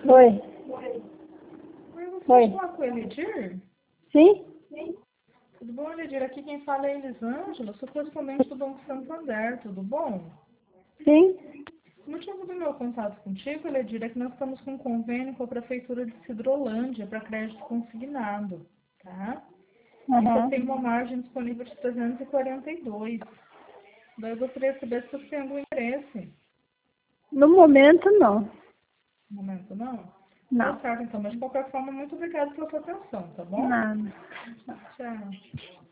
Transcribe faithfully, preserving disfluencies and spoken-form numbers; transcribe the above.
Oi. Oi, você Oi. falar com o Elidir? Sim? Tudo bom, Elidir? Aqui quem fala é Elisângela, sou correspondente do Banco Santander, tudo bom? Sim? O motivo do meu contato contigo, Elidir, é que nós estamos com um convênio com a Prefeitura de Cidrolândia para crédito consignado, tá? E você Aham. tem uma margem disponível de trezentos e quarenta e dois. Daí eu gostaria de saber se você tem algum interesse. No momento, não. No momento, não? Tá Não. certo, então. Mas de qualquer forma, muito obrigada pela sua atenção, tá bom? Nada. Tchau.